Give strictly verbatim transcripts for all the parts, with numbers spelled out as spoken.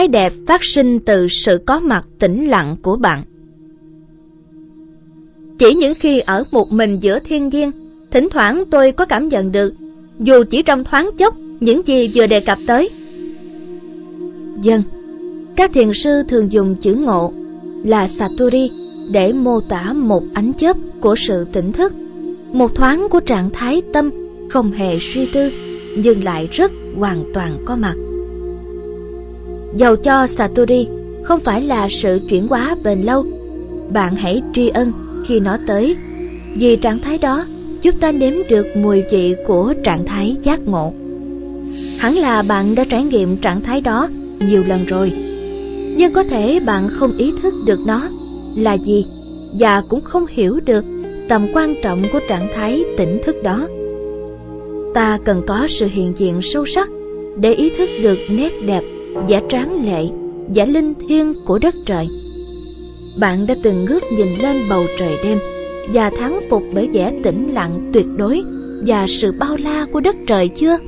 cái đẹp phát sinh từ sự có mặt tĩnh lặng của bạn. Chỉ những khi ở một mình giữa thiên nhiên, thỉnh thoảng tôi có cảm nhận được, dù chỉ trong thoáng chốc, những gì vừa đề cập tới. Dân, các thiền sư thường dùng chữ ngộ là Satori để mô tả một ánh chớp của sự tỉnh thức, một thoáng của trạng thái tâm không hề suy tư, nhưng lại rất hoàn toàn có mặt. Dầu cho Satori không phải là sự chuyển hóa bền lâu, bạn hãy tri ân khi nó tới, vì trạng thái đó giúp ta nếm được mùi vị của trạng thái giác ngộ. Hẳn là bạn đã trải nghiệm trạng thái đó nhiều lần rồi, nhưng có thể bạn không ý thức được nó là gì và cũng không hiểu được tầm quan trọng của trạng thái tỉnh thức đó. Ta cần có sự hiện diện sâu sắc để ý thức được nét đẹp, vẻ tráng lệ, vẻ linh thiêng của đất trời. Bạn đã từng ngước nhìn lên bầu trời đêm và thán phục bởi vẻ tĩnh lặng tuyệt đối và sự bao la của đất trời chưa?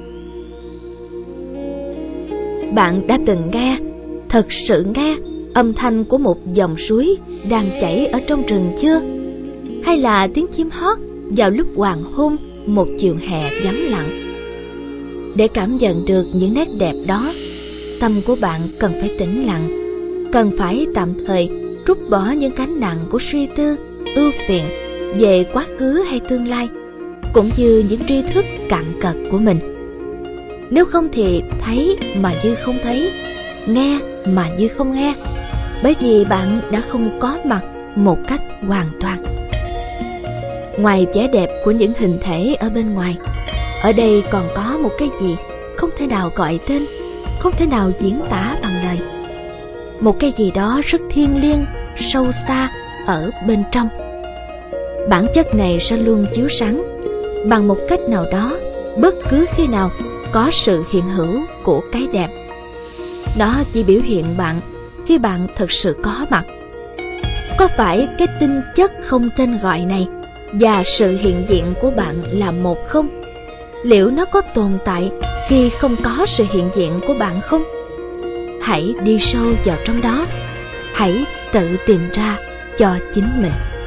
Bạn đã từng nghe, thật sự nghe, âm thanh của một dòng suối đang chảy ở trong rừng chưa? Hay là tiếng chim hót vào lúc hoàng hôn một chiều hè vắng lặng? Để cảm nhận được những nét đẹp đó, tâm của bạn cần phải tĩnh lặng, cần phải tạm thời trút bỏ những gánh nặng của suy tư, ưu phiền về quá khứ hay tương lai, cũng như những tri thức cạn cật của mình. Nếu không thì thấy mà như không thấy, nghe mà như không nghe, bởi vì bạn đã không có mặt một cách hoàn toàn. Ngoài vẻ đẹp của những hình thể ở bên ngoài, ở đây còn có một cái gì không thể nào gọi tên, không thể nào diễn tả bằng lời. Một cái gì đó rất thiêng liêng, sâu xa ở bên trong. Bản chất này sẽ luôn chiếu sáng bằng một cách nào đó bất cứ khi nào có sự hiện hữu của cái đẹp. Nó chỉ biểu hiện bạn khi bạn thực sự có mặt. Có phải cái tinh chất không tên gọi này và sự hiện diện của bạn là một không? Liệu nó có tồn tại khi không có sự hiện diện của bạn không? Hãy đi sâu vào trong đó, hãy tự tìm ra cho chính mình.